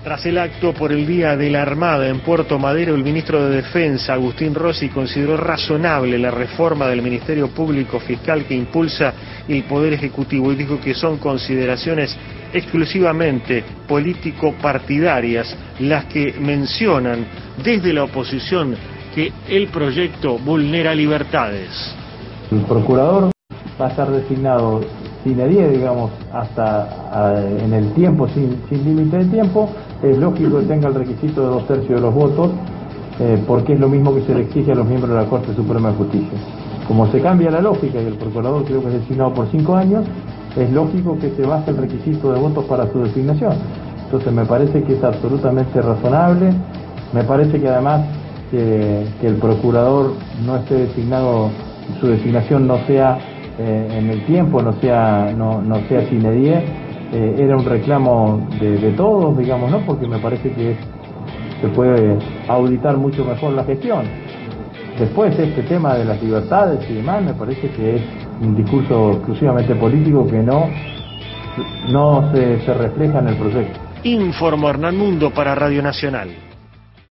Tras el acto por el Día de la Armada en Puerto Madero, el ministro de Defensa, Agustín Rossi, consideró razonable la reforma del Ministerio Público Fiscal que impulsa el Poder Ejecutivo y dijo que son consideraciones exclusivamente político-partidarias las que mencionan desde la oposición que el proyecto vulnera libertades. El procurador va a estar designado sine die, digamos, hasta en el tiempo, sin límite de tiempo. Es lógico que tenga el requisito de 2/3 de los votos, porque es lo mismo que se le exige a los miembros de la Corte Suprema de Justicia. Como se cambia la lógica y el procurador creo que es designado por 5 años, es lógico que se baje el requisito de votos para su designación. Entonces me parece que es absolutamente razonable. Me parece que además que el procurador no esté designado, su designación no sea en el tiempo, no sea sine die, era un reclamo de todos, digamos, ¿no? Porque me parece que se puede auditar mucho mejor la gestión. Después este tema de las libertades y demás me parece que es un discurso exclusivamente político que no se refleja en el proyecto. Informó Hernán Mundo para Radio Nacional.